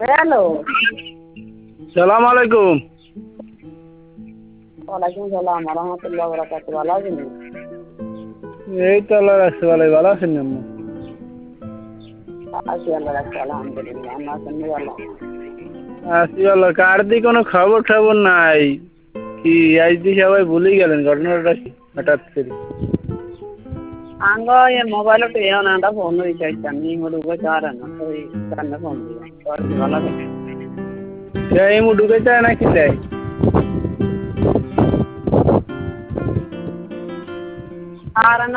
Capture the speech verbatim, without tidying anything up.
Hello. সালাম আলাইকুম। ওয়ালাইকুম সালাম ওয়া রাহমাতুল্লাহি ওয়া বারাকাতুহু। ভালো আছেন? এই তো আল্লাহ রাখছে ভালোই। ভালো আছেন আম্মা? আছি আল্লাহ রাখছে আলহামদুলিল্লাহ। আমরা আছেন ভালো? আছি ভালো। কার দি কোনো খবর টবর নাই। কি আজ দি সবাই ভুলেই গেলেন, ঘটনাটা কি হঠাৎ করে? আঙ্গ এ মোবাইল তে না ফোন রিচার্জ আমি মোর উপর চার না তো এই কারণে ফোন দিলাম। তোর কি ভালো আছে? এই মু ঢুকে যায় নাকি দেয়? আর